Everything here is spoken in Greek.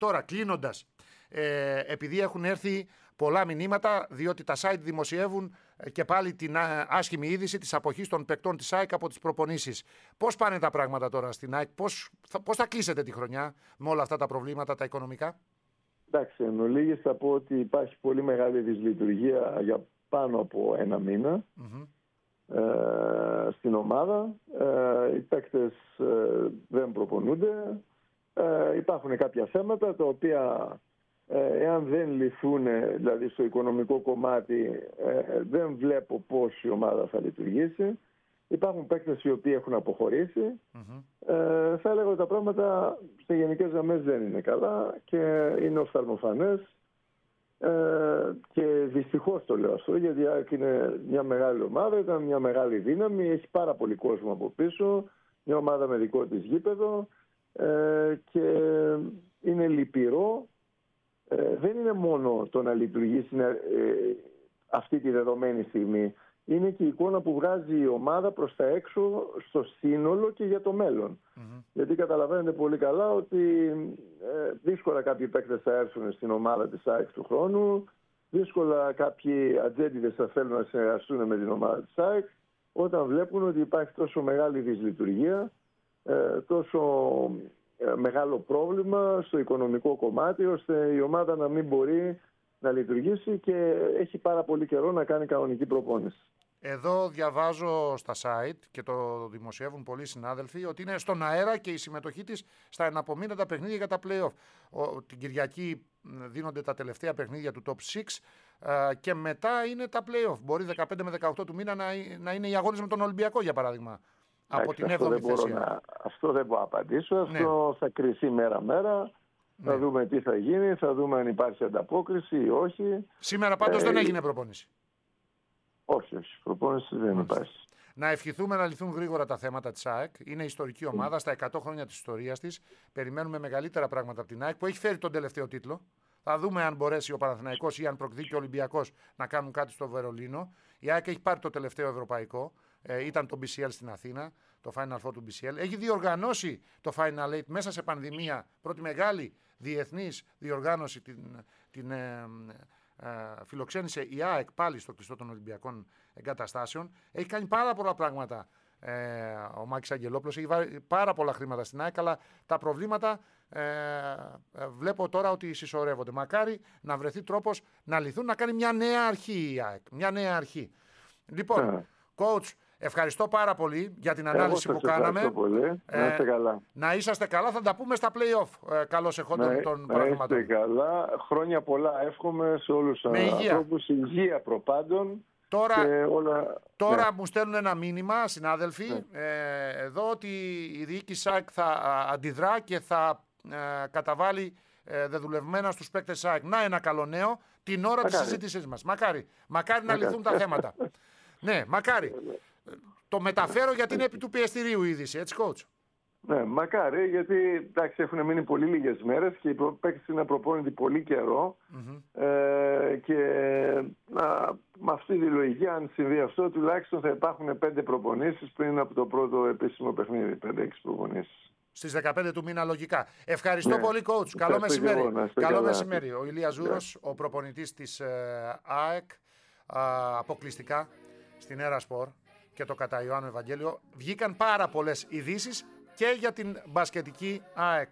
Τώρα, κλείνοντας, επειδή έχουν έρθει πολλά μηνύματα, διότι τα site δημοσιεύουν και πάλι την άσχημη είδηση της αποχής των παικτών της ΑΕΚ από τις προπονήσεις. Πώς πάνε τα πράγματα τώρα στην ΑΕΚ, πώς θα κλείσετε τη χρονιά με όλα αυτά τα προβλήματα, τα οικονομικά? Εντάξει, εν ολίγης θα πω ότι υπάρχει πολύ μεγάλη δυσλειτουργία για πάνω από ένα μήνα στην ομάδα. Οι παίκτες δεν προπονούνται. Υπάρχουν κάποια θέματα τα οποία εάν δεν λυθούν, δηλαδή στο οικονομικό κομμάτι, δεν βλέπω πώς η ομάδα θα λειτουργήσει. Υπάρχουν παίκτες οι οποίοι έχουν αποχωρήσει. Θα έλεγα ότι τα πράγματα σε γενικές γραμμές δεν είναι καλά και είναι οφθαλμοφανές. Και δυστυχώς το λέω αυτό, γιατί είναι μια μεγάλη ομάδα, ήταν μια μεγάλη δύναμη, έχει πάρα πολύ κόσμο από πίσω, μια ομάδα με δικό της γήπεδο και είναι λυπηρό. Δεν είναι μόνο το να λειτουργήσει αυτή τη δεδομένη στιγμή. Είναι και η εικόνα που βγάζει η ομάδα προς τα έξω στο σύνολο και για το μέλλον. Γιατί καταλαβαίνετε πολύ καλά ότι δύσκολα κάποιοι παίκτες θα έρθουν στην ομάδα της ΑΕΚ του χρόνου, δύσκολα κάποιοι ατζέντιδες θα θέλουν να συνεργαστούν με την ομάδα της ΑΕΚ, όταν βλέπουν ότι υπάρχει τόσο μεγάλη δυσλειτουργία, τόσο μεγάλο πρόβλημα στο οικονομικό κομμάτι, ώστε η ομάδα να μην μπορεί να λειτουργήσει και έχει πάρα πολύ καιρό να κάνει κανονική προπόνηση. Εδώ διαβάζω στα site και το δημοσιεύουν πολλοί συνάδελφοι ότι είναι στον αέρα και η συμμετοχή της στα εναπομείναντα παιχνίδια για τα play-off. Την Κυριακή δίνονται τα τελευταία παιχνίδια του top 6 και μετά είναι τα play-off. Μπορεί 15 με 18 του μήνα να είναι οι αγώνες με τον Ολυμπιακό, για παράδειγμα. Από την 7η θέση. Αυτό δεν μπορώ να απαντήσω. Αυτό θα κριθεί μέρα-μέρα. Θα δούμε τι θα γίνει, θα δούμε αν υπάρχει ανταπόκριση ή όχι. Σήμερα πάντως δεν έγινε προπόνηση. Όχι, προπόνηση δεν υπάρχει. Να ευχηθούμε να λυθούν γρήγορα τα θέματα της ΑΕΚ. Είναι ιστορική ομάδα στα 100 χρόνια της ιστορίας της. Περιμένουμε μεγαλύτερα πράγματα από την ΑΕΚ που έχει φέρει τον τελευταίο τίτλο. Θα δούμε αν μπορέσει ο Παναθηναϊκός ή αν προκδίκει ο Ολυμπιακός να κάνουν κάτι στο Βερολίνο. Η ΑΕΚ έχει πάρει το τελευταίο ευρωπαϊκό. Ήταν το BCL στην Αθήνα, το Final Four του BCL. Έχει διοργανώσει το Final Eight μέσα σε πανδημία. Πρώτη μεγάλη διεθνής διοργάνωση την φιλοξένησε η ΑΕΚ πάλι στο κλειστό των Ολυμπιακών Εγκαταστάσεων. Έχει κάνει πάρα πολλά πράγματα ο Μάκης Αγγελόπουλος. Έχει βάλει πάρα πολλά χρήματα στην ΑΕΚ, αλλά τα προβλήματα βλέπω τώρα ότι συσσωρεύονται. Μακάρι να βρεθεί τρόπος να λυθούν, να κάνει μια νέα αρχή η ΑΕΚ. Μια νέα αρχή. Λοιπόν, coach, ευχαριστώ πάρα πολύ για την ανάλυση που κάναμε. Πολύ. Να είστε καλά. Να είσαστε καλά, θα τα πούμε στα play-off. Καλώς εχόντων των πραγμάτων. Να είστε καλά. Χρόνια πολλά εύχομαι σε όλους τους ανθρώπους. Υγεία προπάντων. Τώρα μου στέλνουν ένα μήνυμα, συνάδελφοι, εδώ ότι η διοίκηση ΣΑΚ θα αντιδρά και θα καταβάλει δεδουλευμένα στους παίκτες ΣΑΚ. Να, ένα καλό νέο την ώρα της συζήτησής μας. Μακάρι να λυθούν τα θέματα. Ναι, μακάρι. Το μεταφέρω γιατί είναι επί του πιεστηρίου η είδηση, έτσι coach. Ναι, μακάρι, γιατί εντάξει, έχουν μείνει πολύ λίγες μέρες και οι παίκτες είναι προπόνητοι πολύ καιρό και με αυτή τη λογική, αν συμβεί αυτό, τουλάχιστον θα υπάρχουν 5 προπονήσεις πριν από το πρώτο επίσημο παιχνίδι, 5-6 προπονήσεις. Στις 15 του μήνα λογικά. Ευχαριστώ πολύ coach. Καλό μεσημέρι. Καλό μεσημέρι. Ο Ηλίας Ζούρος, ο προπονητής της ΑΕΚ, αποκλειστικά στην Έρα-Σπορ και το κατά Ιωάννου Ευαγγέλιο. Βγήκαν πάρα πολλές ειδήσεις και για την μπασκετική ΑΕΚ.